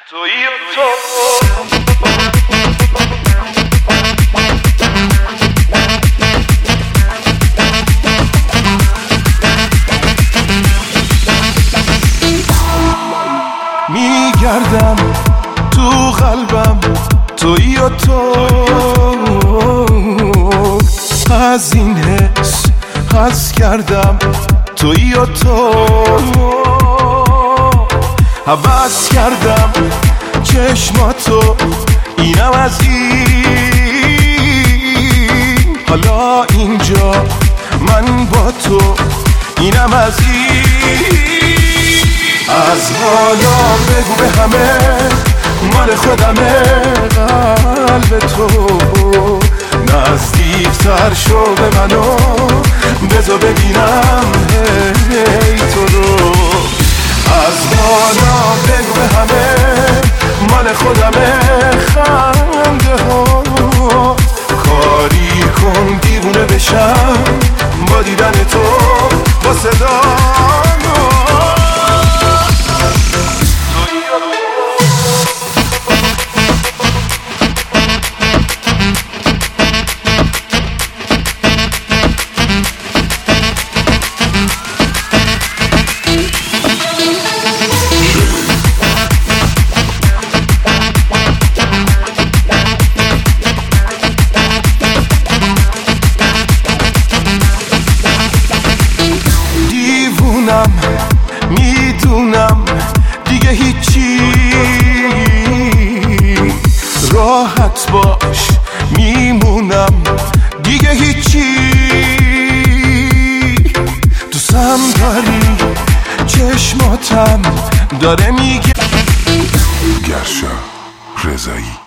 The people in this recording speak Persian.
تویی تو میگردم تو قلبم، تویی و تو. از این حس حس کردم، تویی و تو. حوض کردم چشماتو، اینم از این. حالا اینجا من با تو، اینم از این. از حالا بگو به همه مال خودمه قلب تو. نزدیکتر شو به منو، بذار ببینم هی تو رو. از حالا بگو به همه مال خودمه خنده ها. کاری کن دیوونه بشم با دیدن تو، با صدا. میدونم دیگه هیچی، راحت باش میمونم دیگه هیچی. دوستم داری چشماتم داره میگه. گرشا رضایی.